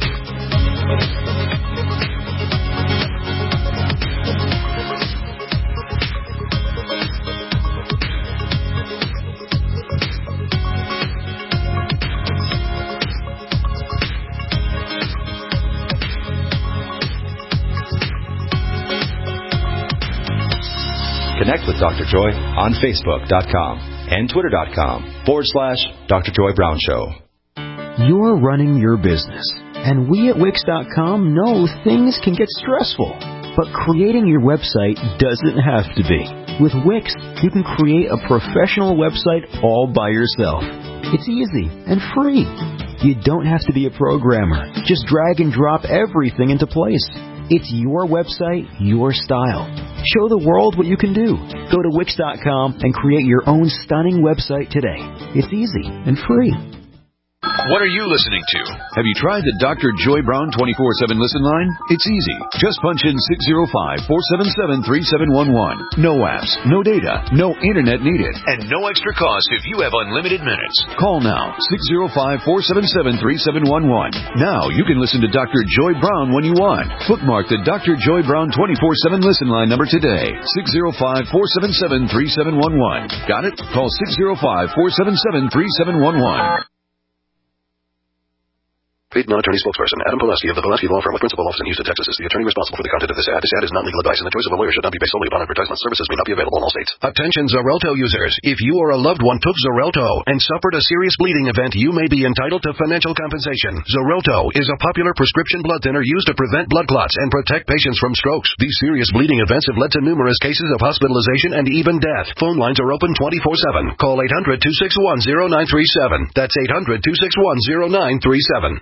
Connect with Doctor Joy on Facebook.com and Twitter.com forward slash Doctor Joy Brown Show. You're running your business, and we at Wix dot com know things can get stressful, but creating your website doesn't have to be. With Wix, you can create a professional website all by yourself. It's easy and free. You don't have to be a programmer. Just drag and drop everything into place. It's your website, your style. Show the world what you can do. Go to Wix dot com and create your own stunning website today. It's easy and free. What are you listening to? Have you tried the Doctor Joy Brown twenty-four seven listen line? It's easy. Just punch in six oh five, four seven seven, three seven one one. No apps, no data, no internet needed, and no extra cost if you have unlimited minutes. Call now, six oh five, four seven seven, three seven one one. Now you can listen to Doctor Joy Brown when you want. Bookmark the Doctor Joy Brown twenty-four seven listen line number today, six oh five, four seven seven, three seven one one. Got it? Call six oh five, four seven seven, three seven one one. Paid non-attorney spokesperson Adam Pulaski of the Pulaski Law Firm with principal office in Houston, Texas is the attorney responsible for the content of this ad. This ad is not legal advice, and the choice of a lawyer should not be based solely upon advertisement. Services may not be available in all states. Attention Xarelto users. If you or a loved one took Xarelto and suffered a serious bleeding event, you may be entitled to financial compensation. Xarelto is a popular prescription blood thinner used to prevent blood clots and protect patients from strokes. These serious bleeding events have led to numerous cases of hospitalization and even death. Phone lines are open twenty-four seven. Call eight hundred, two six one, oh nine three seven. That's eight hundred, two six one, oh nine three seven.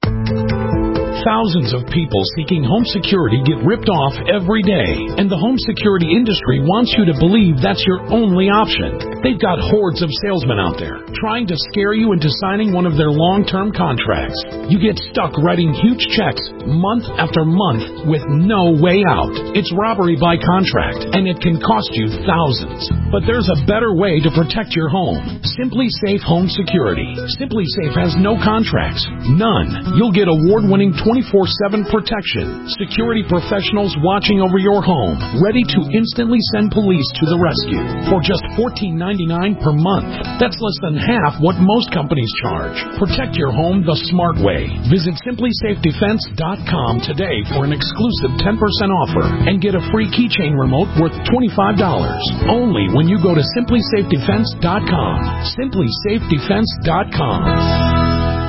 Thousands of people seeking home security get ripped off every day, and the home security industry wants you to believe that's your only option. They've got hordes of salesmen out there trying to scare you into signing one of their long-term contracts. You get stuck writing huge checks month after month with no way out. It's robbery by contract, and it can cost you thousands. But there's a better way to protect your home. Simply Safe Home Security. Simply Safe has no contracts. None. You'll get award-winning twenty-four seven protection. Security professionals watching over your home, ready to instantly send police to the rescue for just fourteen ninety-nine per month. That's less than half what most companies charge. Protect your home the smart way. Visit simply safe defense dot com today for an exclusive ten percent offer and get a free keychain remote worth twenty-five dollars. Only when you go to simply safe defense dot com. simply safe defense dot com.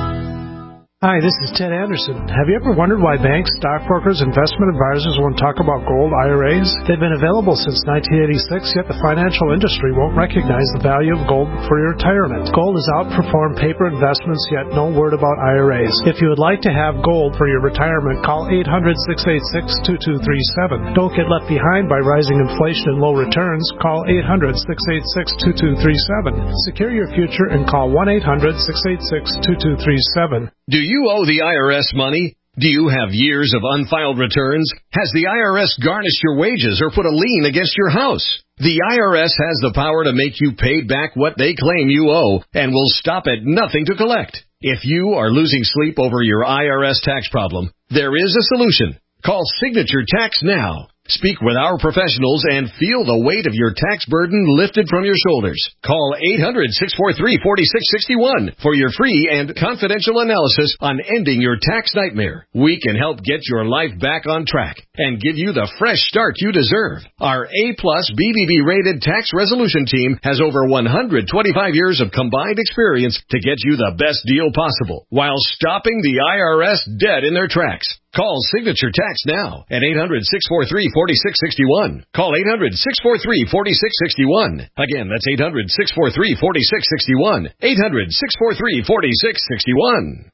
Hi, this is Ted Anderson. Have you ever wondered why banks, stockbrokers, investment advisors won't talk about gold I R As? They've been available since nineteen eighty-six, yet the financial industry won't recognize the value of gold for your retirement. Gold has outperformed paper investments, yet no word about I R As. If you would like to have gold for your retirement, call eight hundred, six eight six, two two three seven. Don't get left behind by rising inflation and low returns. Call eight hundred, six eight six, two two three seven. Secure your future and call one eight hundred, six eight six, two two three seven. Do you owe the I R S money? Do you have years of unfiled returns? Has the I R S garnished your wages or put a lien against your house? The I R S has the power to make you pay back what they claim you owe and will stop at nothing to collect. If you are losing sleep over your I R S tax problem, there is a solution. Call Signature Tax now. Speak with our professionals and feel the weight of your tax burden lifted from your shoulders. Call eight hundred, six four three, four six six one for your free and confidential analysis on ending your tax nightmare. We can help get your life back on track and give you the fresh start you deserve. Our A-plus B B B rated tax resolution team has over one hundred twenty-five years of combined experience to get you the best deal possible while stopping the I R S dead in their tracks. Call Signature Tax now at eight hundred, six four three, four six six one. Call eight hundred, six four three, four six six one. Again, that's eight hundred, six four three, four six six one. eight hundred, six four three, four six six one.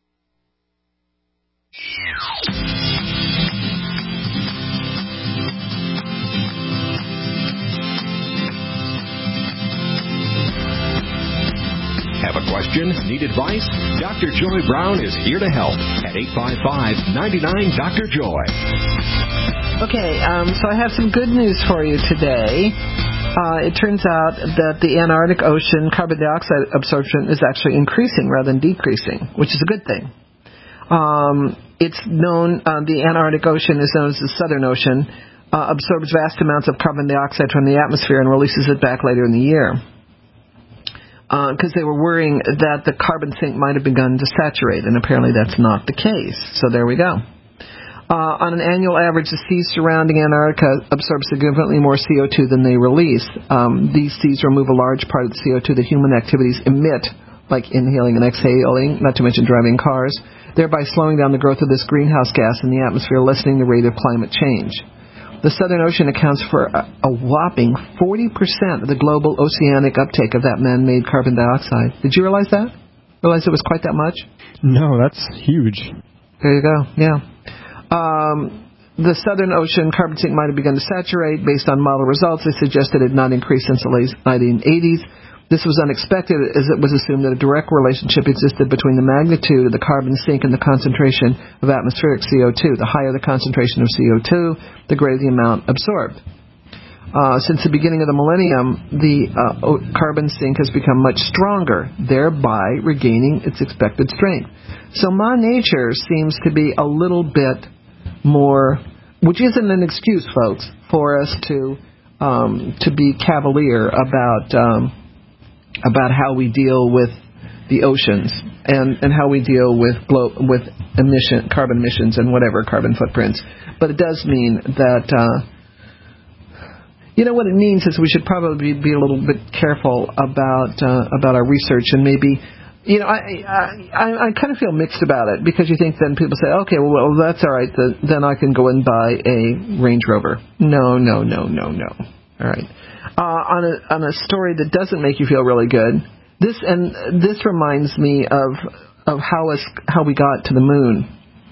Have a question? Need advice? Doctor Joy Brown is here to help at eight five five, nine nine, D R Joy. Okay, um, so I have some good news for you today. Uh, it turns out that the Antarctic Ocean carbon dioxide absorption is actually increasing rather than decreasing, which is a good thing. Um, it's known, uh, the Antarctic Ocean is known as the Southern Ocean, uh, absorbs vast amounts of carbon dioxide from the atmosphere and releases it back later in the year. Because uh, they were worrying that the carbon sink might have begun to saturate, and apparently that's not the case. So there we go. Uh, on an annual average, the seas surrounding Antarctica absorb significantly more C O two than they release. Um, these seas remove a large part of the C O two that human activities emit, like inhaling and exhaling, not to mention driving cars, thereby slowing down the growth of this greenhouse gas in the atmosphere, lessening the rate of climate change. The Southern Ocean accounts for a, a whopping forty percent of the global oceanic uptake of that man-made carbon dioxide. Did you realize that? realize it was quite that much? No, that's huge. There you go. Yeah. Um, the Southern Ocean carbon sink might have begun to saturate. Based on model results, they suggested it had not increased since the late nineteen eighties. This was unexpected, as it was assumed that a direct relationship existed between the magnitude of the carbon sink and the concentration of atmospheric C O two. The higher the concentration of C O two, the greater the amount absorbed. Uh, since the beginning of the millennium, the uh, carbon sink has become much stronger, thereby regaining its expected strength. So Ma Nature seems to be a little bit more, which isn't an excuse, folks, for us to um, to be cavalier about um, about how we deal with the oceans and, and how we deal with glo- with emission carbon emissions and whatever carbon footprints. But it does mean that. Uh, You know what it means is we should probably be a little bit careful about uh, about our research and maybe, you know, I, I I kind of feel mixed about it because you think then people say, okay, well, well that's all right, the, then I can go and buy a Range Rover. No, no, no, no, no. All right. Uh, on a on a story that doesn't make you feel really good, this and this reminds me of of how us how we got to the moon.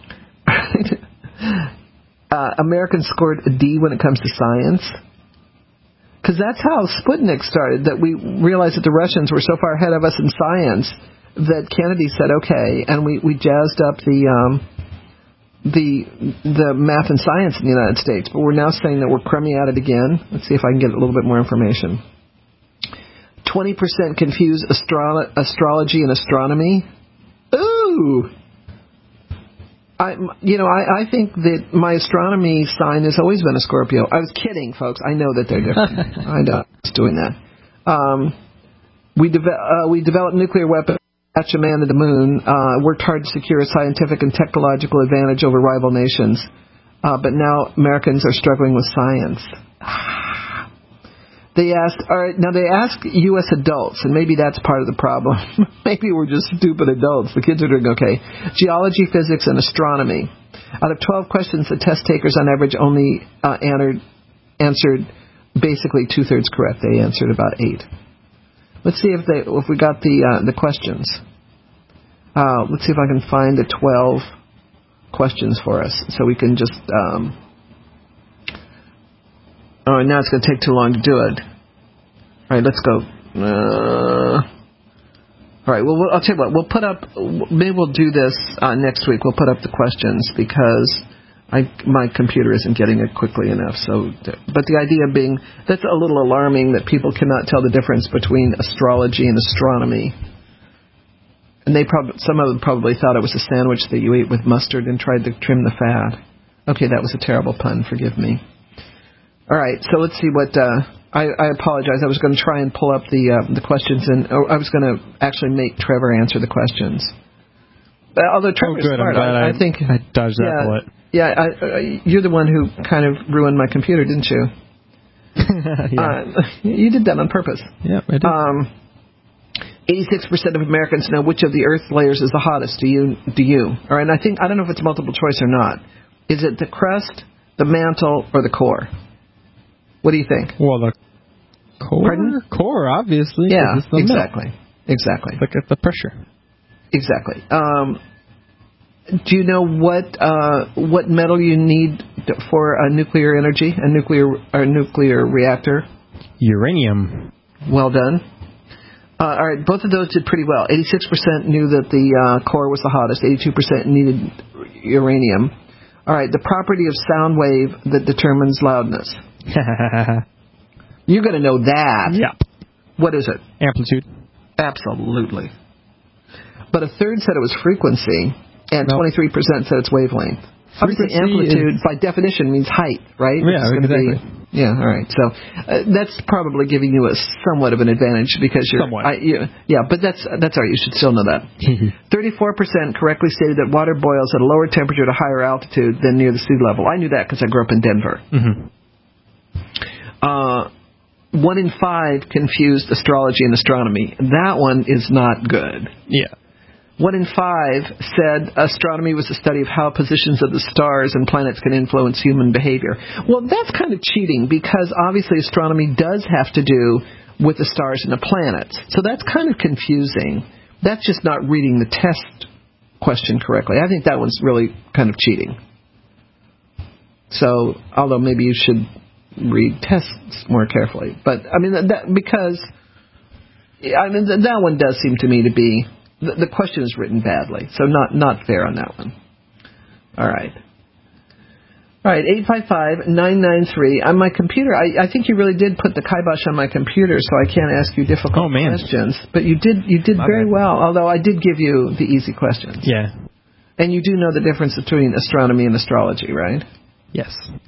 uh, Americans scored a D when it comes to science. Because that's how Sputnik started, that we realized that the Russians were so far ahead of us in science that Kennedy said, okay, and we, we jazzed up the um, the the math and science in the United States. But we're now saying that we're crummy at it again. Let's see if I can get a little bit more information. twenty percent confuse astro- astrology and astronomy. Ooh! I, you know, I, I think that my astronomy sign has always been a Scorpio. I was kidding, folks. I know that they're different. I know. I was doing that. Um, we, de- uh, we developed nuclear weapons, catch a man to the moon, uh, worked hard to secure a scientific and technological advantage over rival nations. Uh, but now Americans are struggling with science. They asked, all right, now they ask U S adults, and maybe that's part of the problem. Maybe we're just stupid adults. The kids are doing okay. Geology, physics, and astronomy. Out of twelve questions, the test takers on average only uh, answered, answered basically two-thirds correct. They answered about eight. Let's see if they if we got the uh, the questions. Uh, let's see if I can find the twelve questions for us, so we can just. Um, Oh, now it's going to take too long to do it. All right, let's go. Uh, all right, well, we'll, I'll tell you what. We'll put up. Maybe we'll do this uh, next week. We'll put up the questions because I my computer isn't getting it quickly enough. So, but the idea being that's a little alarming that people cannot tell the difference between astrology and astronomy. And they probably some of them probably thought it was a sandwich that you ate with mustard and tried to trim the fat. Okay, that was a terrible pun. Forgive me. All right, so let's see what. Uh, I, I apologize. I was going to try and pull up the uh, the questions, and or I was going to actually make Trevor answer the questions. But although Trevor's oh, good. smart, I, I, I think I dodged that yeah, bullet. Yeah, I, I, you're the one who kind of ruined my computer, didn't you? yeah. Uh, you did that on purpose. Yeah, I did. Um, eighty-six percent of Americans know which of the Earth layers is the hottest. Do you? Do you? All right, and I think I don't know if it's multiple choice or not. Is it the crust, the mantle, or the core? What do you think? Well, the core, Pardon? core, obviously. Yeah, it's the exactly, milk. exactly. Look at the pressure. Exactly. Um, do you know what uh, what metal you need for a nuclear energy, a nuclear a nuclear reactor? Uranium. Well done. Uh, all right, both of those did pretty well. eighty-six percent knew that the uh, core was the hottest. eighty-two percent needed uranium. All right, the property of sound wave that determines loudness. You're going to know that. Yeah. What is it? Amplitude. Absolutely. But a third said it was frequency, and nope. twenty-three percent said it's wavelength. Obviously, amplitude, is... by definition, means height, right? Yeah, exactly. Be, yeah, all right. So uh, that's probably giving you a somewhat of an advantage because you're... Somewhat. I, you, yeah, but that's that's all right. You should still know that. thirty-four percent correctly stated that water boils at a lower temperature at a higher altitude than near the sea level. I knew that because I grew up in Denver. Mm-hmm. Uh, one in five confused astrology and astronomy. That one is not good. Yeah. One in five said astronomy was the study of how positions of the stars and planets can influence human behavior. Well, that's kind of cheating because obviously astronomy does have to do with the stars and the planets. So that's kind of confusing. That's just not reading the test question correctly. I think that one's really kind of cheating. So, although maybe you should read tests more carefully. But, I mean, that, because, I mean, that one does seem to me to be, the, the question is written badly. So not, not fair on that one. All right. All right, eight five five, nine nine three. On my computer, I, I think you really did put the kibosh on my computer, so I can't ask you difficult oh, man. questions. But you did you did my very bad. well, although I did give you the easy questions. Yeah. And you do know the difference between astronomy and astrology, right? Yes.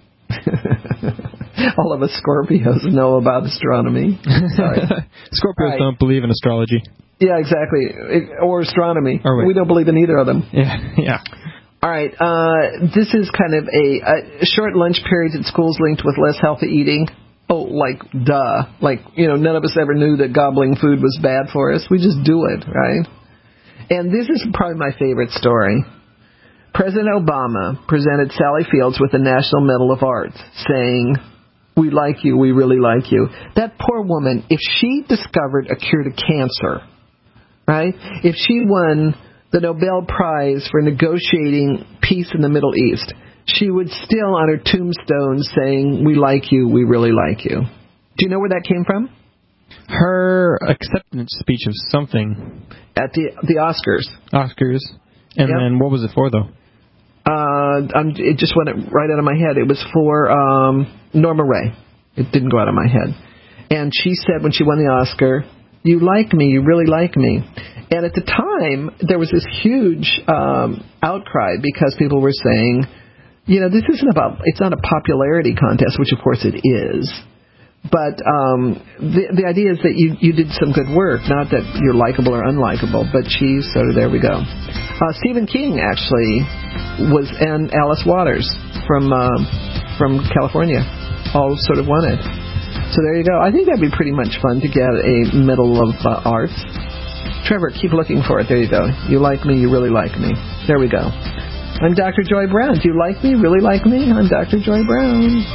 All of us Scorpios know about astronomy. Sorry. Scorpios right. don't believe in astrology. Yeah, exactly. It, or astronomy. Or we don't believe in either of them. Yeah, yeah. All right, uh, this is kind of a, a short lunch periods at schools linked with less healthy eating. Oh, like, duh. Like, you know, none of us ever knew that gobbling food was bad for us. We just do it, right? And this is probably my favorite story. President Obama presented Sally Fields with the National Medal of Arts, saying, "We like you, we really like you." That poor woman, if she discovered a cure to cancer, right, if she won the Nobel Prize for negotiating peace in the Middle East, she would still on her tombstone saying, "We like you, we really like you." Do you know where that came from? Her acceptance speech of something. At the the Oscars. Oscars. And yep. then what was it for, though? Uh, I'm, it just went right out of my head. It was for um, Norma Rae. It didn't go out of my head. And she said when she won the Oscar, "You like me, you really like me." And at the time, there was this huge um, outcry because people were saying, you know, this isn't about, it's not a popularity contest, which of course it is. But um, the the idea is that you, you did some good work, not that you're likable or unlikable, but geez, so there we go. Uh, Stephen King actually was, and Alice Waters from uh, from California, all sort of won it. So there you go. I think that'd be pretty much fun to get a Medal of uh, Arts. Trevor, keep looking for it. There you go. You like me, you really like me. There we go. I'm Doctor Joy Brown. Do you like me, really like me? I'm Doctor Joy Brown.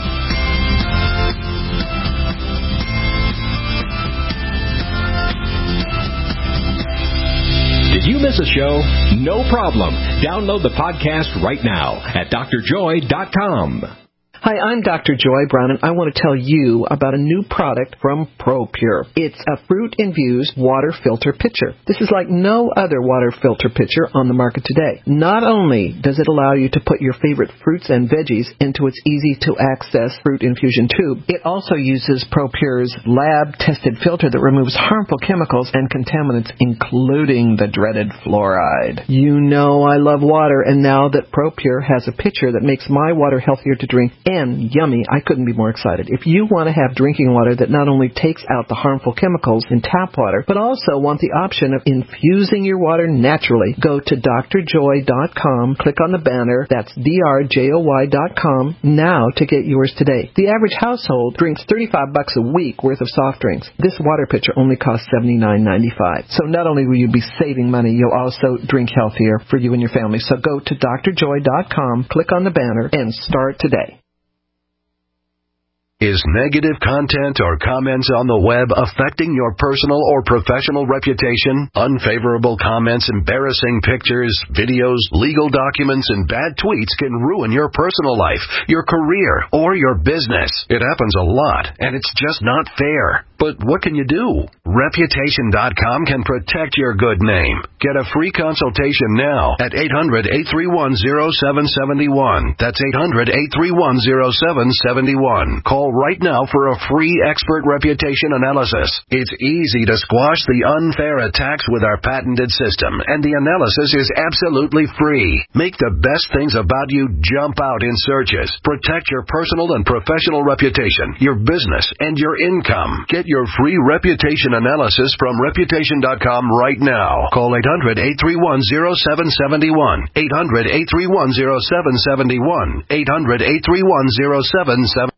Did you miss a show? No problem. Download the podcast right now at D R joy dot com. Hi, I'm Doctor Joy Brown, and I want to tell you about a new product from ProPure. It's a fruit-infused water filter pitcher. This is like no other water filter pitcher on the market today. Not only does it allow you to put your favorite fruits and veggies into its easy-to-access fruit infusion tube, it also uses ProPure's lab-tested filter that removes harmful chemicals and contaminants, including the dreaded fluoride. You know I love water, and now that ProPure has a pitcher that makes my water healthier to drink and yummy, I couldn't be more excited. If you want to have drinking water that not only takes out the harmful chemicals in tap water, but also want the option of infusing your water naturally, go to D R joy dot com, click on the banner, that's D R joy dot com, now to get yours today. The average household drinks thirty-five bucks a week worth of soft drinks. This water pitcher only costs seventy-nine ninety-five. So not only will you be saving money, you'll also drink healthier for you and your family. So go to D R joy dot com, click on the banner, and start today. Is negative content or comments on the web affecting your personal or professional reputation? Unfavorable comments, embarrassing pictures, videos, legal documents, and bad tweets can ruin your personal life, your career, or your business. It happens a lot, and it's just not fair. But what can you do? Reputation dot com can protect your good name. Get a free consultation now at eight hundred, eight three one, zero seven seven one. That's eight hundred, eight three one, zero seven seven one. Call right now for a free expert reputation analysis. It's easy to squash the unfair attacks with our patented system, and the analysis is absolutely free. Make the best things about you jump out in searches. Protect your personal and professional reputation, your business, and your income. Get your free reputation analysis from reputation dot com right now. Call eight hundred, eight three one, zero seven seven one. eight hundred, eight three one, zero seven seven one. eight hundred, eight three one, zero seven seven